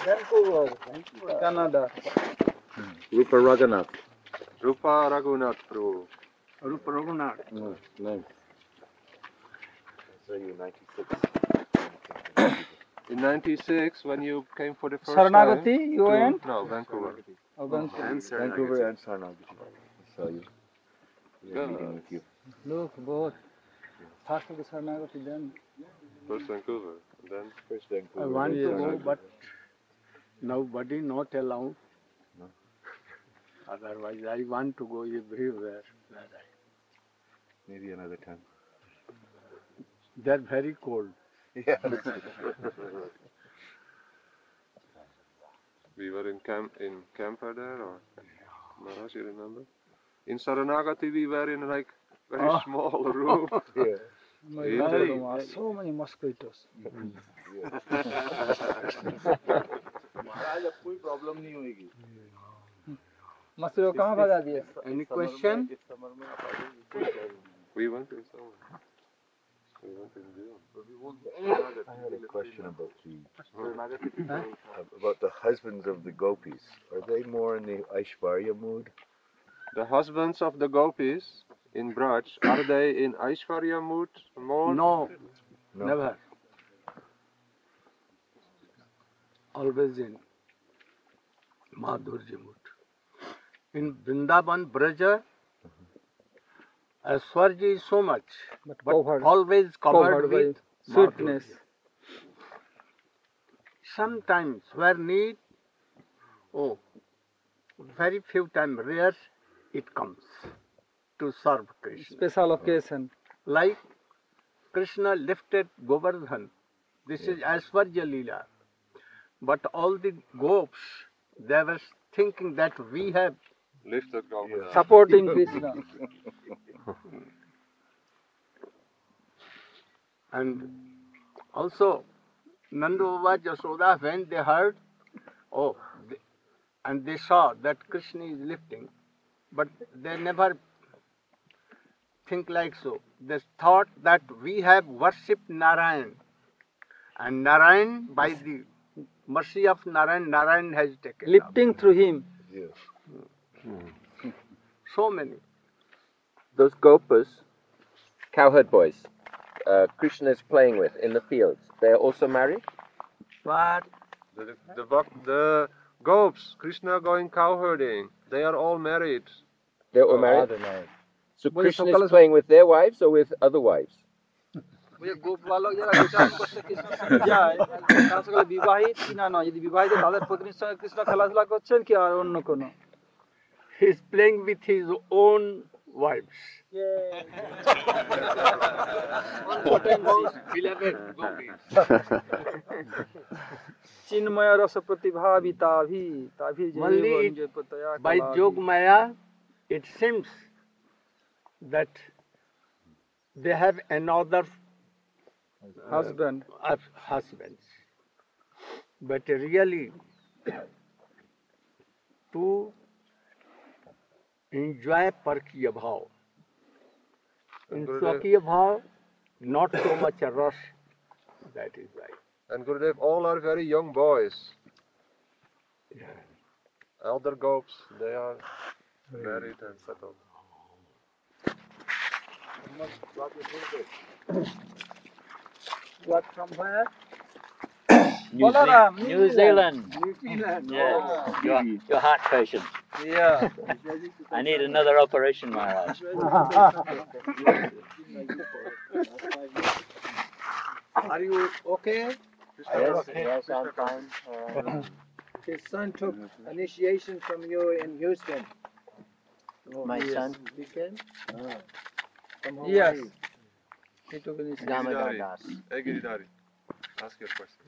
Vancouver, Canada. Rupa Raghunath. Rupa Raghunath Prabhu. Rupa Raghunath. Nice. So you 96. In 96, when you came for the first Saranagati, time. you went? No, Vancouver. Oh, Vancouver. Vancouver and Saranagati. I saw you. We were Good. meeting with you. Look, both. First of the Saranagati, then. First Vancouver, and then First Vancouver. I want then to go, Saranagati. but nobody not allowed. No. Otherwise, I want to go everywhere. Maybe another time. They're very cold. Yeah. we were in camper there, or Maharaj, you remember? In Saranagati, we were in like very small room. Yeah. My Yeah. God, so many mosquitoes. महाराज अब कोई problem नहीं होगी. मस्तिष्क कहाँ भगा दिए? Any question? We went in summer. We went in June. I had a question about the husbands of the gopis. Are they more in the Aishvarya mood? The husbands of the gopis in Braj, are they in Aishwarya mood more? No, No. never. Always in Madhurya mood. In Vrindavan, Braja, Aishwarya is so much, but covered- always covered by with sweetness. Madhurya. Sometimes where need, very few times, rare, it comes to serve Krishna. Special occasion. Like Krishna lifted Govardhan. This is Aishwarya Leela. But all the gopis, they were thinking that we have Lift the Govardhan. Supporting Krishna. And also, Nanda Baba, Jasoda, when they heard, and they saw that Krishna is lifting, but they never think like so. They thought that we have worshipped Narayan, and Narayan, by the mercy of Narayan, Narayan has taken Lifting through him. Yes. up. So many. Those gopas, cowherd boys, Krishna is playing with in the fields, they're also married? But The gopis, Krishna going cowherding, they are all married. They're all married? So Krishna is playing with their wives or with other wives? বিবাহিত কিনা নয় যদি বিবাহিত তাদের পত্নীর সঙ্গে কৃষ্ণ খেলাধুলা করছেন কি আর অন্য কোনো he is playing with his own wives. চিন্ময় রস প্রতিভাবি তাভি তাভি Only by Jogmaya, it seems that they have another husband. Husbands. But really, to enjoy Parkiya Bhav. In Swakiya Bhav, not so much a rush. That is right. And Gurudev, all are very young boys. Elder gopis, they are married and settled. What from where? New Zealand. New Zealand. Yeah. Your heart patient. Yeah. I need another operation, Maharaj. Are you okay? Yes, I'm fine. His son took initiation from you in Houston. My son? He came? From Yes. Hawaii. He took initiation. Damodar Das. Hey Giridhari, ask your question.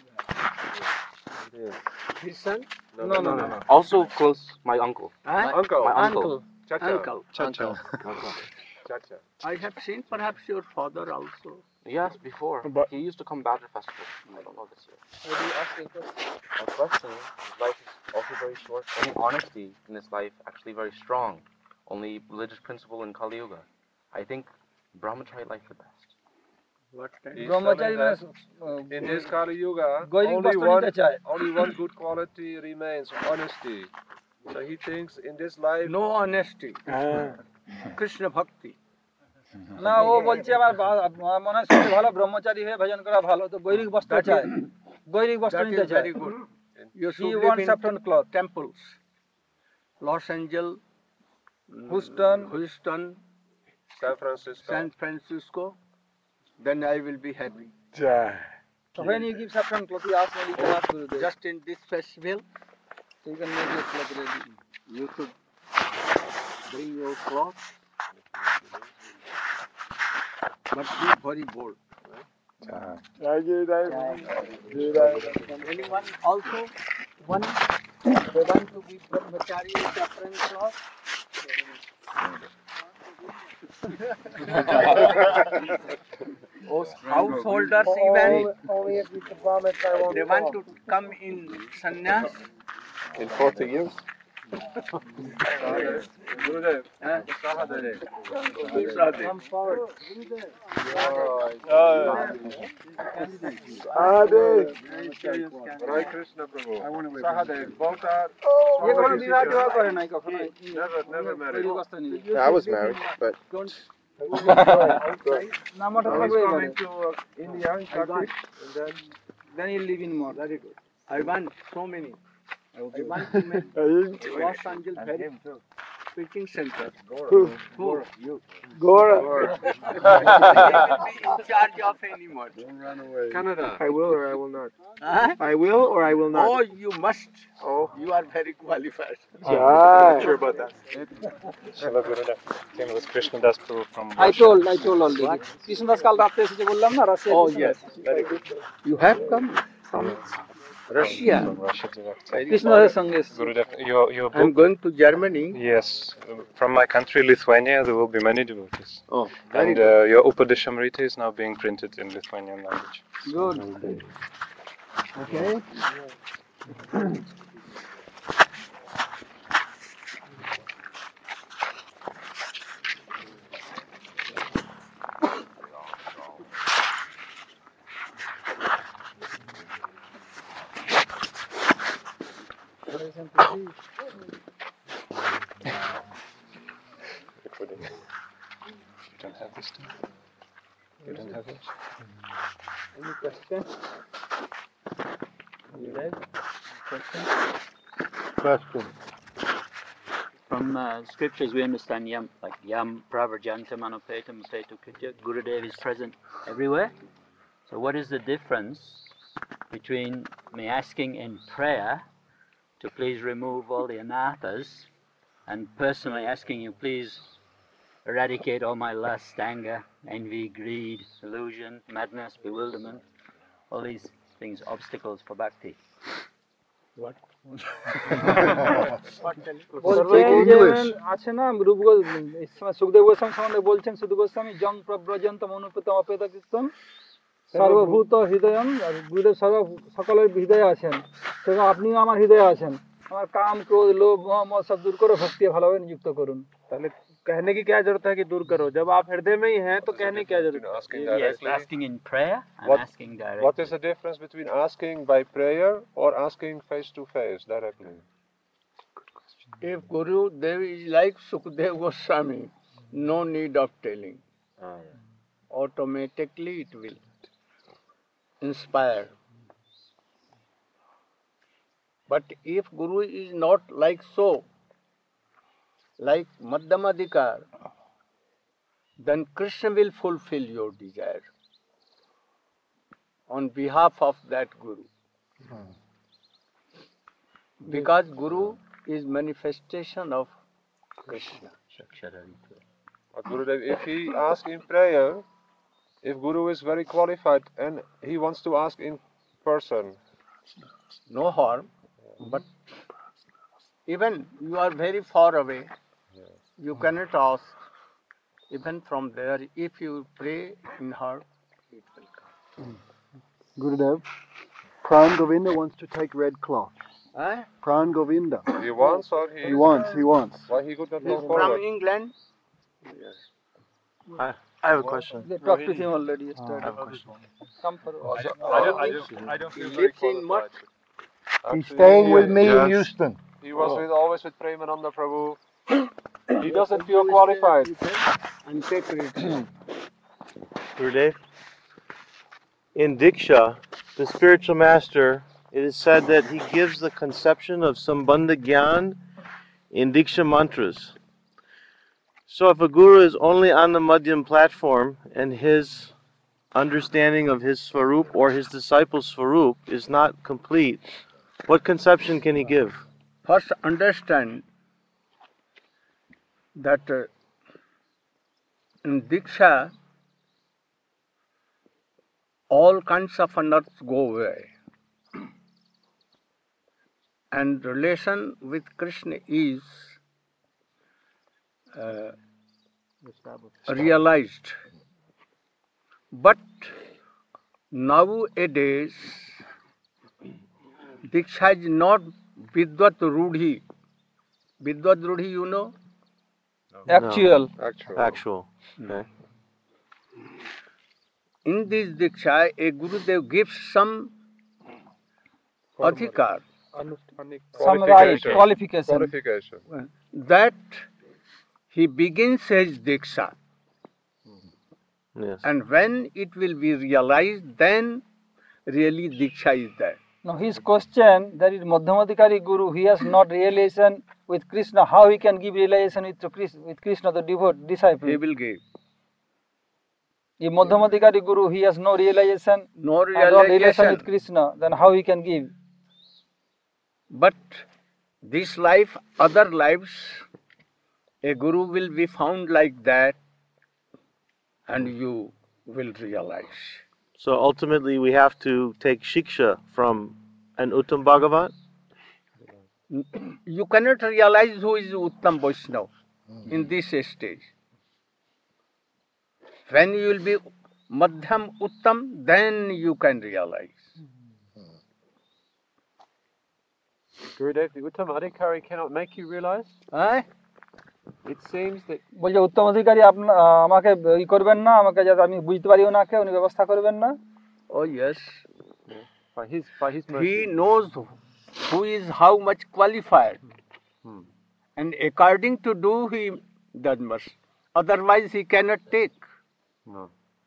His son? No. Also close, my uncle. Huh? Uncle. My uncle. Chacha. Uncle. Chacha. I have seen perhaps your father also. Yes, before. But- He used to come Badr festival. I don't know this year. What do you ask him first? My question, his life is also very short. Only honesty in his life actually very strong. Only religious principle in Kali Yuga. I think Brahmacharya life the best. What time? He's Brahmachari telling মানে that in this Kali Yuga, গৈরিক বস্ত্র নিতে চায়। only one good quality remains, honesty. So he thinks in this life, No honesty. Krishna Bhakti. না ও বলছে আমার মনে হয় সবচেয়ে ভালো ব্রহ্মচারী হয়ে ভজন করা ভালো, তো গৈরিক বস্ত্র That চায়, is- গৈরিক বস্ত্র That নিতে is চায়। very good. You He should wants live in saffron cloth. temples. Los Angeles, Houston, San Francisco, San Francisco, then I will be happy. So when you give saffron cloth, you ask me, you can ask Gurudev. Just in this festival, So you can make your cloth ready. you should bring your cloth, but be very bold. And anyone also they want to be brahmachari saffron cloth. Householders even they want to come in sannyas. in 40 years. Gurudev, Come forward. Hare Krishna Prabhu. Sahadev, both are ये कौन विवाह टिवाह करे नहीं कखनो never married. গৈরিক বস্ত্র নিয়ে I was married, but নামটা He's থাকবে coming to India in Turkish, and then you live in more. Very good. I want so many. I want to make Los Angeles very preaching center. Who? You. Gora. They will be in charge of anymore. Canada. I will or I will not. Huh? I will or I will not. Oh, you must. Oh. You are very qualified. Not sure about that. Hello, Gurudev. Came with Krishna Das Prabhu from I told already. Krishnadas কাল রাতে এসেছে বললাম না Russia. Oh, yes. Very good. You have come from Russia. from Russia direct. কৃষ্ণদাসের সঙ্গে এসেছে। Gurudev, your I'm book. going to Germany. Yes, from my country, Lithuania, there will be many devotees. Oh, very And good. your Upadeshamrita is now being printed in Lithuanian language. Good. Okay. Recording. You don't have this thing? You don't have it? Any question? You read? Question. From scriptures, we understand yam pravarjanta manopetam petu kritya. Gurudev is present everywhere. So, what is the difference between me asking in prayer to please remove all the anathas and personally asking you, please eradicate all my lust, anger, envy, greed, illusion, madness, bewilderment, all these things, obstacles for bhakti? বলছেন যে আছে না রূপ সুখদেব গোস্বামী সম্বন্ধে বলছেন শুধু গোস্বামী জং প্রব্রজন্ত মনুপেত অপেত কীর্তন সর্বভূত হৃদয়ম, গুরুদেব সকলের হৃদয়ে আছেন, সেরকম আপনিও আমার হৃদয়ে আছেন। আমার কাম ক্রোধ লোভ মোহ মদ সব दूर करो, भक्ति ভালোভাবে নিযুক্ত করুন। ताले कहने की क्या जरूरत है कि दूर करो, जब आप हृदय में ही हैं तो कहने की क्या जरूरत है? Asking Yes, directly. asking in prayer and What- asking directly. What is the difference between asking by prayer or asking face to face directly? If Guru Dev is like Sukdev Goswami, no need of telling. Automatically it will inspire. But if Guru is not like so, like Madhyamadikar, then Krishna will fulfill your desire on behalf of that Guru. Because Guru is manifestation of Krishna. But Gurudev, if he asks in prayer, if Guru is very qualified and he wants to ask in person, No harm, but even you are very far away, you cannot ask. Even from there, if you pray in heart, it will come. Gurudev, Pran Govinda wants to take red cloth. Eh? Pran Govinda. he wants or He wants. why he could not go He's from forward? England. I have a question. They talked to him already I yesterday. have a question. Come for I don't He feel very lives in what? He's staying with me in Yes. Houston. He was always with Premananda Prabhu. He doesn't feel qualified. And take it. Gurudev, in Diksha, the spiritual master, it is said that he gives the conception of Sambandha Gyan in Diksha mantras. So if a guru is only on the Madhyam platform and his understanding of his Swarup or his disciple's Swarup is not complete, what conception can he give? First, understand that in Diksha, all kinds of unearths go away. And relation with Krishna is realized. But nowadays, Diksha is not Vidvat Rudhi. Vidvat Rudhi, you know? Actual. Actual. Okay. In this Diksha, a Gurudev gives some adhikar, Some right, qualification. that he begins his Diksha. Yes. And when it will be realized, then really Diksha is there. Now his question, that is Madhyamadikari Guru, he has not realization with Krishna, how he can give realization with Krishna, the devote disciple? He will give. If Madhyamadikari Guru, he has no realization, No and no relation realization. with Krishna, then how he can give? But this life, other lives, a Guru will be found like that, and you will realize. So ultimately we have to take Shiksha from an Uttam Bhagavat? You cannot realize who is Uttam Vaishnava in this stage. When you will be Madhyam Uttam, then you can realize. Gurudev, the Uttam Adhikari cannot make you realize? Eh? It seems that বলছে উত্তম অধিকারী আমাকে ই করবেন না, আমাকে যাতে আমি বুঝতে পারি ওনাকে, উনি ব্যবস্থা করবেন না? Oh yes. by his mercy. He knows who is how much qualified. And according to do he does much. Otherwise he cannot take. No.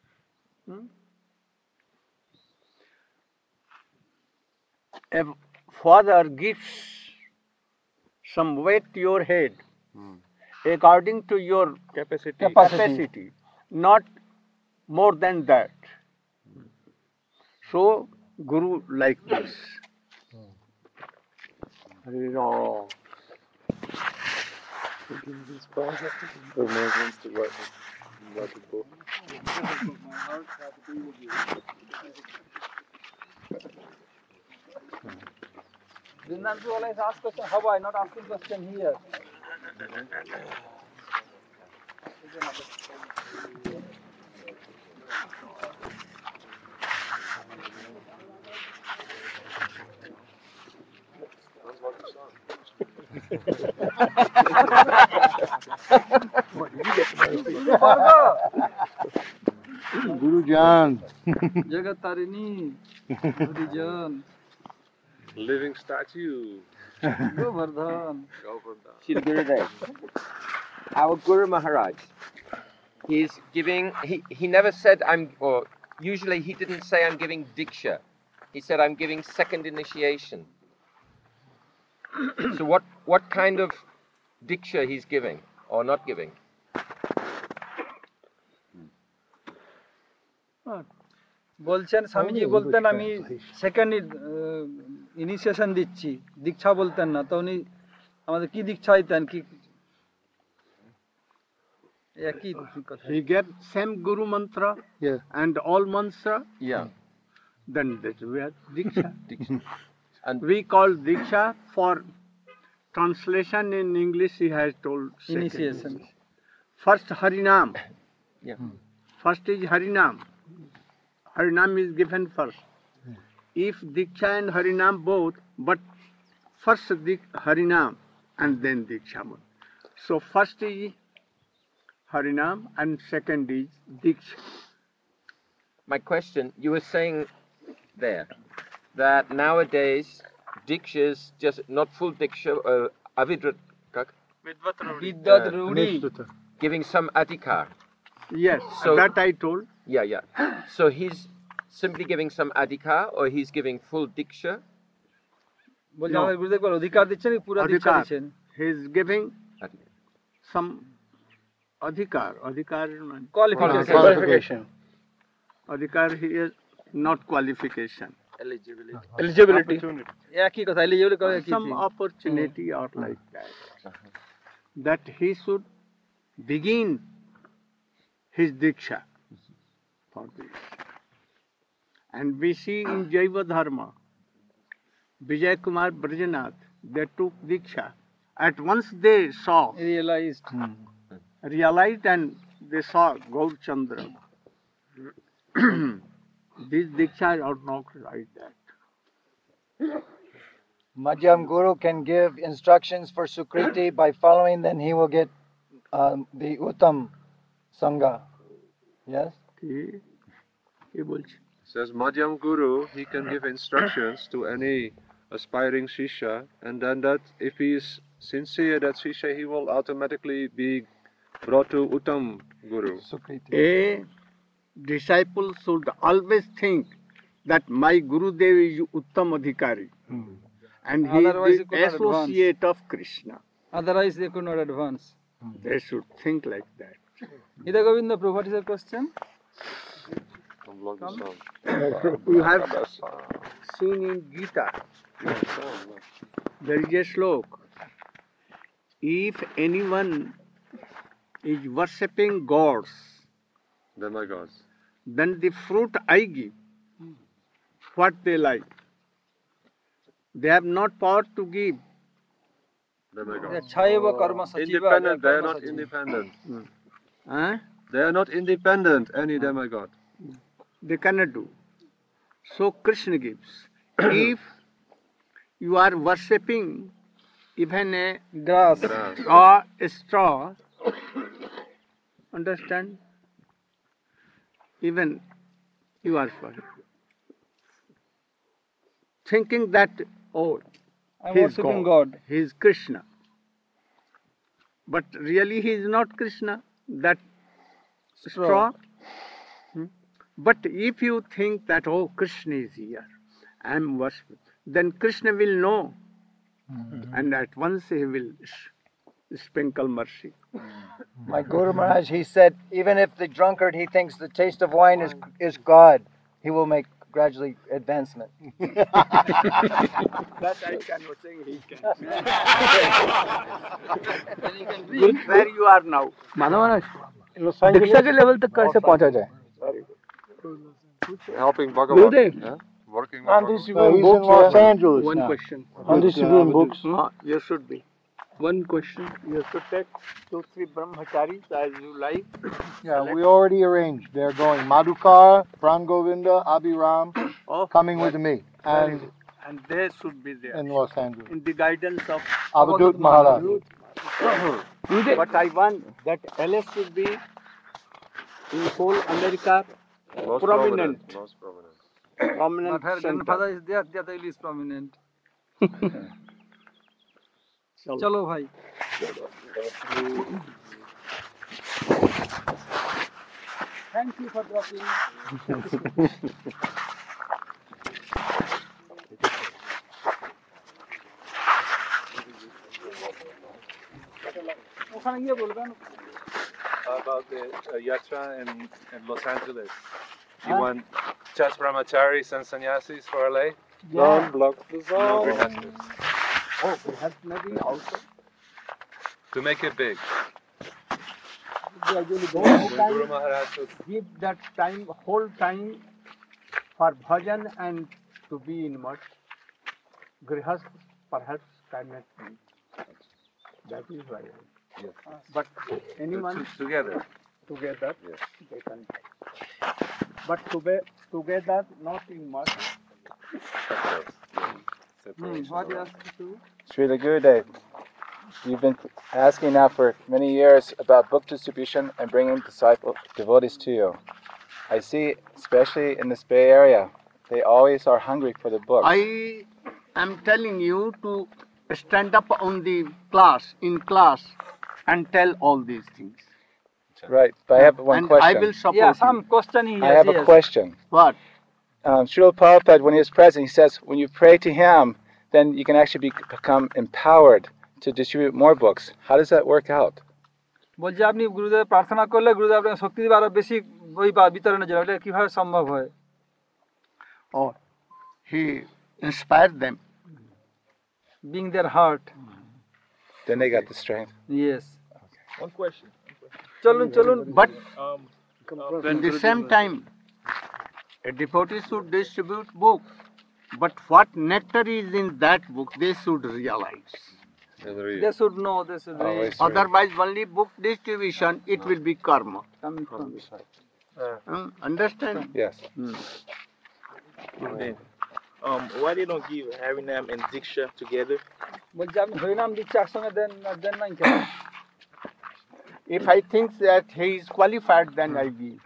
A father gives some weight to your head according to your capacity, not more than that. So Guru like this. Vrindanji always ask question, how I not asking question here. Guru Jan. Jagat Tarini, Gurijan, Living statue. Govardhan. Shri Gurudev, our Guru Maharaj, he's giving, he never said or usually he didn't say I'm giving Diksha. He said I'm giving second initiation. So what kind of Diksha he's giving or not giving? বলছেন স্বামীজি বলতেন আমি second initiation দিচ্ছি, দীক্ষা বলতেন না, তো উনি আমাদের কি দীক্ষা দিতেন কি একই কথা? He get same Guru mantra and all mantra. Yeah. Then that we have Diksha. And We call Diksha for translation in English he has told second. Initiation. First Harinam. yeah. First is Harinam. Harinam is given first. If Diksha and Harinam both, but first Harinam and then Diksha. So first is Harinam, and second is Diksha. My question, you were saying there that nowadays Diksha is just not full Diksha, Avidrat, Vidvat Rudi. giving some adhikar. Yes, So- that I told. Yeah. So he's simply giving some adhikar or he's giving full Diksha? বলছে No. আমাদের গুরুদেব বল অধিকার দিচ্ছেন কি পুরো দীক্ষা Adhikar. দিচ্ছেন He is giving some adhikar. Adhikar, qualification adhikar he is not qualification. Eligibility. একই কথা এলিজিবল করে কি Some opportunity or like that. That he should begin his diksha for this. And we see in Jaiva Dharma, Vijay Kumar Brajanath, they took diksha. At once they saw, realized and they saw Gaur Chandra. These dikshas are not like that. Madhyam Guru can give instructions for Sukriti by following, then he will get the Uttam Sangha. Yes? He bolche. Says Madhyam Guru, he can give instructions to any aspiring Shishya, and then that if he is sincere, that Shishya, he will automatically be brought to Uttam Guru. A disciple should always think that my Gurudev is Uttam Adhikari. And he Otherwise is he the could not associate of Krishna. otherwise they could not advance. They should think like that. Ida Govinda Prabhu, what is your question? You have seen in Gita, there is a slok. If anyone is worshipping gods, Demigods. then the fruit I give, what they like. They have not power to give. Demigods. Chaiva karma sachiva. Independent, they are not independent. Huh? They are not independent, any demigod. They cannot do. So Krishna gives. If you are worshipping even a Grass. or a straw, understand? Even you are thinking that, oh, I'm he is worshipping God. He is Krishna. But really he is not Krishna, that straw. But if you think that, oh, Krishna is here, I am worshipping, then Krishna will know. And at once he will sprinkle mercy. My Guru Maharaj, he said, even if the drunkard, he thinks the taste of wine is God, he will make gradually advancement. That I cannot say he can. Where you are now? दीक्षा के level तक कैसे पहुंचा जाए? Helping Bhagavan. Yeah? Working with Bhagavan. He's in Los Angeles One now. question. I'm distributing books. You should be. One question. You should take 2-3 brahmacharis as you like. Yeah, we already arranged. They're going Madhukar, Pran Govinda, Abhiram, coming with me, and they should be there. in Los Angeles. In the guidance of Avadut Maharaj. But I want that LS should be in whole America Most prominent. Most prominent. Prominent But her center. grandfather is there, that is prominent. चलो भाई Thank you for dropping. ওখানে গিয়ে বলবেন about the yatra in Los Angeles. You want just brahmacharis and sannyasis for LA? Don't block the No zone. grihastas. Oh, we have maybe also. To make it big. Guru Maharaj give that time, whole time for bhajan and to be in much. Grihast perhaps cannot be. That is why. Yes. But anyone Together. together, Yes. they can. But together, not in much. Separate. what you asked to Srila Gurudev, You've been asking now for many years about book distribution and bringing devotees to you. I see, especially in this Bay Area, they always are hungry for the books. I am telling you to stand up on the in class, and tell all these things. Right, but I have one and question. I will support Yeah, you. some question he I has. have a yes. question. What? Srila Prabhupada, when he was present, he says, when you pray to him, then you can actually become empowered to distribute more books. How does that work out? বলছে আপনি গুরুদেব প্রার্থনা করলে গুরুদেব আপনাকে শক্তি দিবে আরো বেশি বই বিতরণের জন্য এটা কিভাবে সম্ভব হয়? Or he inspired them, being their heart. Then they got the strength. Yes. One question. চলুন but At the same time, a devotee should distribute book, but what nectar is in that book, they should realize. They should know, they should read. Otherwise, only book distribution, it will be karma. Coming from Understand? Yes. Why they don't give Harinam and Diksha together? বলছে আপনি হরিনাম দীক্ষা একসঙ্গে দেন নাই কেন? If I think that he is qualified, then I give.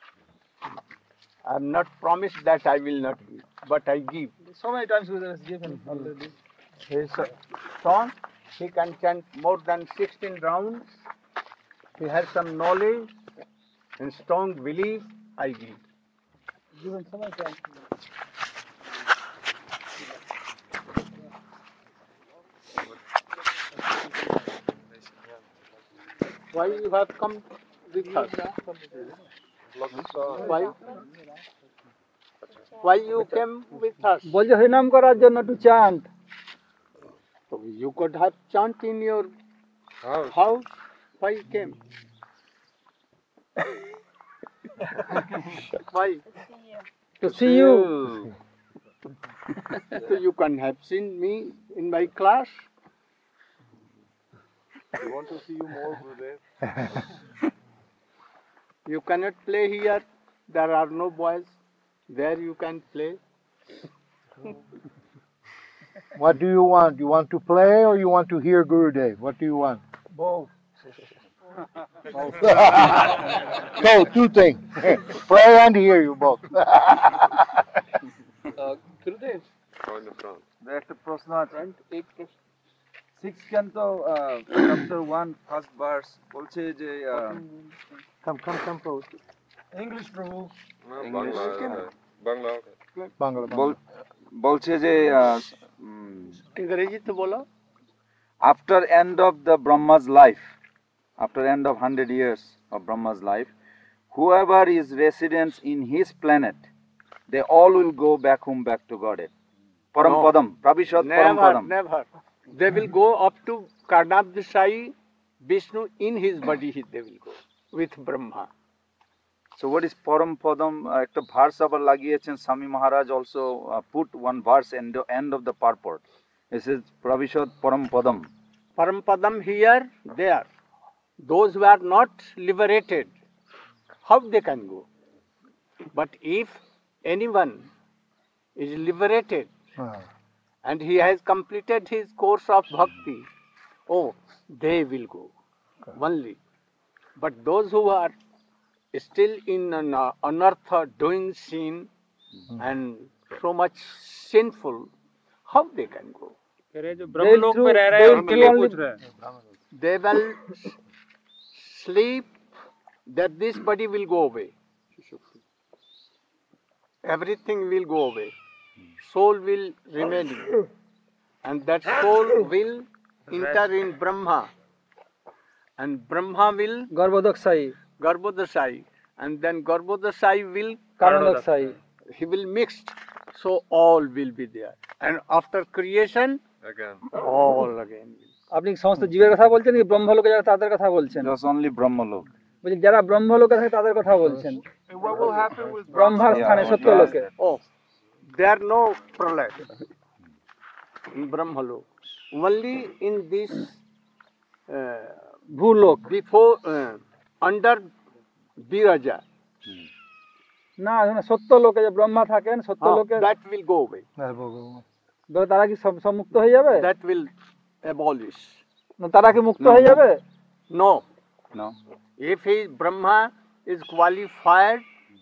I am not promised that I will not give, but I give. So many times we have given already. His song, he can chant more than 16 rounds. He has some knowledge and strong belief. I give. Given so many times. Why you have come with us? Why you came with us? বলছে হরিনাম করার জন্য to chant. So you could have chant in your house. Why you came? Why? To see you. So you can have seen me in my class. We want to see you more, Gurudev. You cannot play here. There are no boys. There you can play. What do you want? You want to play or you want to hear Gurudev? What do you want? Both. So, two things. Pray and hear you both. Gurudev. In the front. একটা প্রশ্ন আছে 6 canto chapter 1 first verse বলছে যে come close. English প্রভু বাংলা বলছে যে ইংরেজি তো বলো after end of the Brahma's life, after end of 100 years of Brahma's life, whoever is residents in his planet, they all will go back home, back to Godhead. Param Padam, Prabhishad Param Padam. Never. They will go up to Karnabdashai, Vishnu in his body, they will go with Brahma. So what is Param Padam? Ekta verse abar লাগিয়েছেন Swami Maharaj also put one verse in the end of the purport. It says Prabhishad Param Padam. Param Padam here, there. Those who are not liberated, how they can go? But if anyone is liberated and he has completed his course of bhakti, oh, they will go only. But those who are still in anartha, doing sin and so much sinful, how they can go? They will sleep, that this body will go away. Everything will go away. Soul will remain. And that soul will enter in Brahma. And Brahma will Garbhodakshai. And then Garbhodakshai will Karanodakshai. He will mix. So all will be there. And after creation, again. All again. আপনি সমস্ত জীবের কথা বলছেন কি ব্রহ্মলোকে যারা তাদের কথা বলছেন? Just only Brahmaloka. বলি যারা ব্রহ্মলোকে থাকে তাদের কথা বলছেন। What will happen with ব্রহ্মার স্থানে সত্যলোকে? Oh, there are no pralay in Brahmalok. Only in this Bhulok. Before under Viraja. না সত্যলোকে যে ব্রহ্মা থাকেন সত্যলোকে that will go away. তারা কি সব মুক্ত হয়ে যাবে? That will abolish. তারা কি মুক্ত হয়ে যাবে? No. No. If his Brahma is qualified,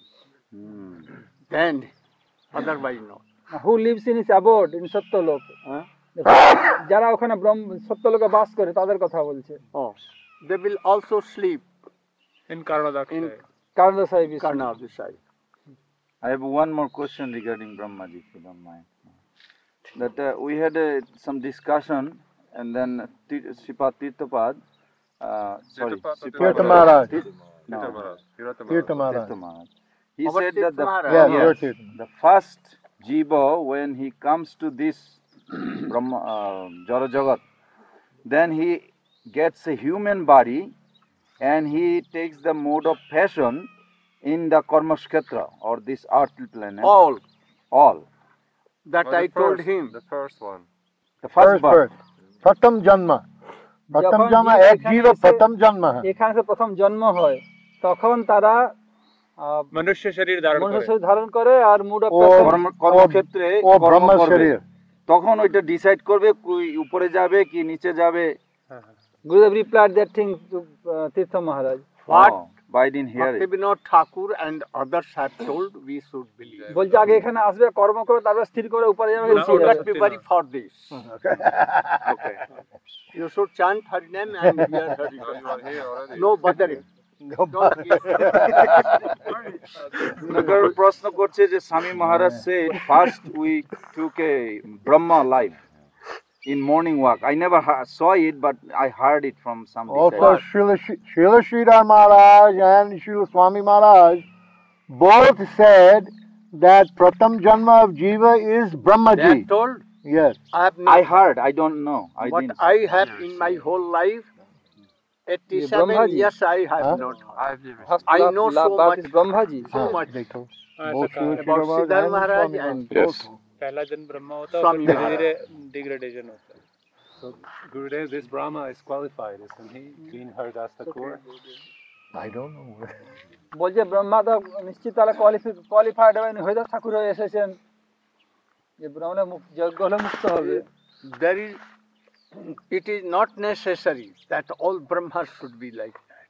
then otherwise no. Who lives in his abode in Satyalok? যারা ওখানে সত্যলোকে বাস করে তাদের কথা বলছে। Oh, they will also sleep in Karnadakshaya. in Karnadakshaya. Karnadakshaya. I have one more question regarding Brahmaji, if you don't mind. That we had some discussion, and then Sripad Tirthapad, sorry, Tirtha Maharaj. No, Tirtha Maharaj. Tirtha Maharaj. He Our said that Tirtha Maharaj. Yes, yes, your Tirtha. the first jiva, when he comes to this Brahma, Jara Jagat, then he gets a human body and he takes the mode of fashion in the Karmasketra or this earthly planet. All. That I told him. The first one. The first birth. Pratham Janma. Pratham Janma, ek jiva Pratham Janma hai. এখানে যে প্রথম জন্ম হয় তখন তারা মনুষ্য শরীর ধারণ করে আর মুড অফ কর্মক্ষেত্রে ও ব্রহ্ম শরীর। তখন ওইটা ডিসাইড করবে উপরে যাবে কি নিচে যাবে। Gurudev replied that thing to Tirtha Maharaj. What? But I didn't hear it. Bhaktivinoda Thakur and others have told, we should believe. বলছে আগে এখানে আসবে কর্ম করে তারপর স্থির করে উপরে যাবে। You should not be very for this. Okay. You should chant Hari name and hear Hari name. No bothering. প্রশ্ন করছে যে স্বামী মহারাজ said first we took a Brahma life in morning walk. I never saw it, but I heard it from some Also, Srila Sridhar Maharaj and Srila Swami Maharaj both said that Pratham Janma of Jiva is Brahmaji. They have told? Yes. I heard, I don't know. What I have in my whole life, 87 years I have not heard. I know so much. So much. About Siddhar Maharaj and पहला जन्म ब्रह्मा होता है और धीरे-धीरे degradation होता है. So Gurudev, this Brahma is qualified, isn't he? Being Haridas Thakur. I don't know. বলছে ব্রহ্মা তো নিশ্চিত তাহলে কোয়ালিফাইড হবেন হরিদাস ঠাকুর হয়ে এসেছেন যে ব্রাহ্মণে যজ্ঞ হলে মুক্ত হবে। There is, it is not necessary that all Brahmas should be like that.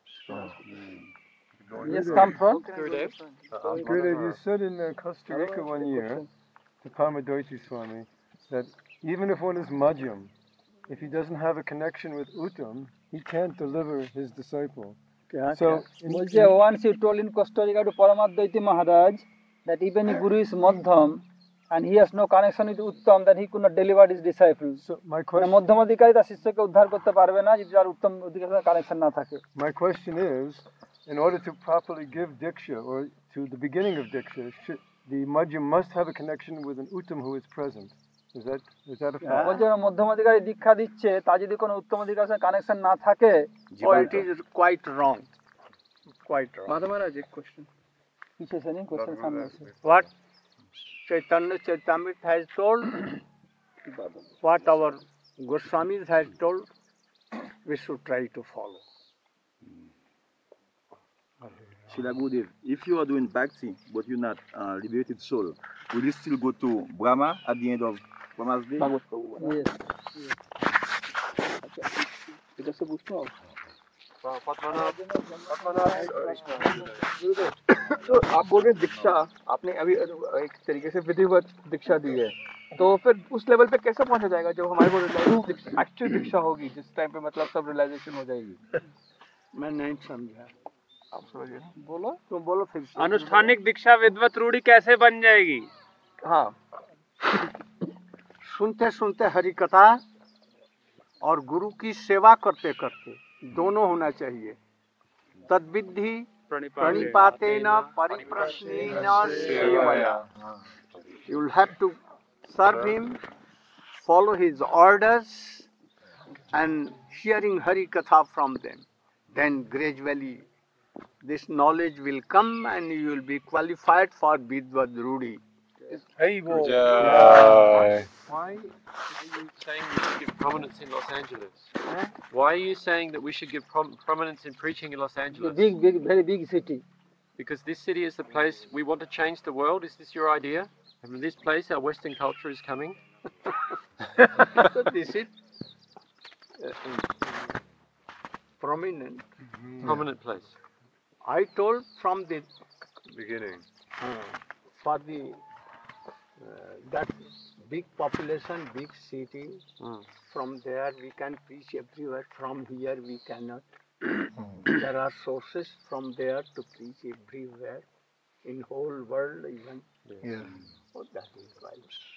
Yes, come from? Gurudev, you said in Costa Rica one year to Paramadoshi Swami that even if one is Madhyam, if he doesn't have a connection with Uttam, he can't deliver his disciple. So, once you told in Costa Rica to Paramadvaiti Maharaj that even if Guru is Madhyam and he has no connection with Uttam, then he could not deliver his disciples. So my question, মধ্যমাধিকারী তার শিষ্যকে উদ্ধার করতে পারবে না যদি তার উত্তম অধিকারের connection না থাকে। My question is, in order to properly give Diksha or to the beginning of Diksha, the Madhyam must have a connection with an Uttam who is present. Is that a fact? বলছে মধ্যমাধিকারী দীক্ষা দিচ্ছে তা যদি কোনো উত্তম অধিকারের সাথে connection না থাকে, oh, it is quite wrong. Quite wrong. Madhava Maharaj, a question. পিছে সে নেই কোশ্চেন সামনে আছে। What Chaitanya Charitamrita has told, what our Goswamis has told, we should try to follow. Srila Gurudev, if you are doing bhakti but you're not liberated soul, will you still go to Brahma at the end of Brahma's day? Yes. এটা সব বুঝতে হবে। तो आप बोल रहे हैं दीक्षा, आपने अभी एक तरीके से विधिवत दीक्षा दी है, तो फिर उस लेवल पे कैसे पहुंचा जाएगा जब हमारे को एक्चुअल दीक्षा होगी, जिस टाइम पे मतलब सब रियलाइजेशन हो जाएगी? मैं नहीं समझा, आप समझिए। बोलो, तुम बोलो फिर। अनुष्ठानिक दीक्षा विधिवत रूढ़ी कैसे बन जाएगी? हाँ, सुनते सुनते हरि कथा और गुरु की सेवा करते करते दोनों होना चाहिए। तद्विधि प्रणिपातेन परिप्रश्नेन सेवया. You will have to serve him, follow his orders, and hearing Hari Katha from them. Then gradually this knowledge will come and you will be qualified for Vidvad Rudi. Why are you saying we should give prominence in Los Angeles? Why are you saying that we should give prominence in preaching in Los Angeles? Very big city. Because this city is the place we want to change the world. Is this your idea? And from this place, our Western culture is coming. This is prominent. Prominent place. I told from the Beginning. for the that big population, big city. From there we can preach everywhere. From here we cannot. There are sources from there to preach everywhere, in whole world even. Yeah. So that is why.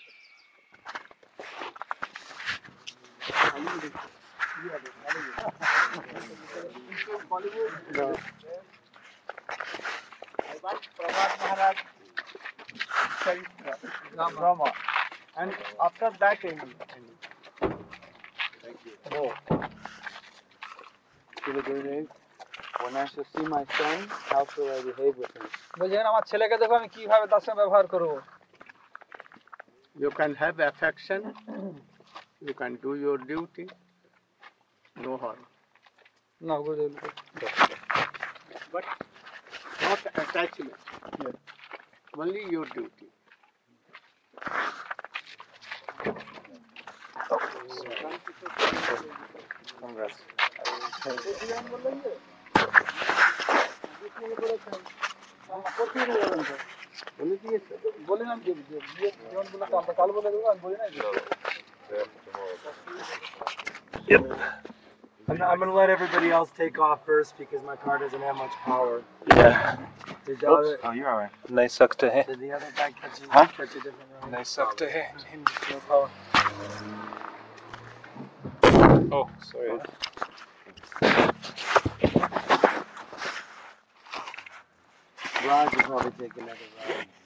Maharaj Rama. And after that, thank you. Oh. Srila Gurudev, when I shall see my son, how shall I behave with him? বলছেন আমার ছেলেকে দেখো আমি কিভাবে তার সঙ্গে ব্যবহার করব। You can have affection, you can do your duty, no harm. না গুরুদেব। But not attachment. Only your duty. Congrats. বললাম যে জীবনগুলো আমরা কাল বলে দেবো আমি বলি না। I'm gonna let everybody else take off first because my car doesn't have much power. Yeah. Did Oops. y'all? Oh, you're alright. Nice suck to hit. Did the other guy catch it? Huh? Catch a different one? Nice suck to hit. No power. Oh, sorry. Raj will probably take another ride.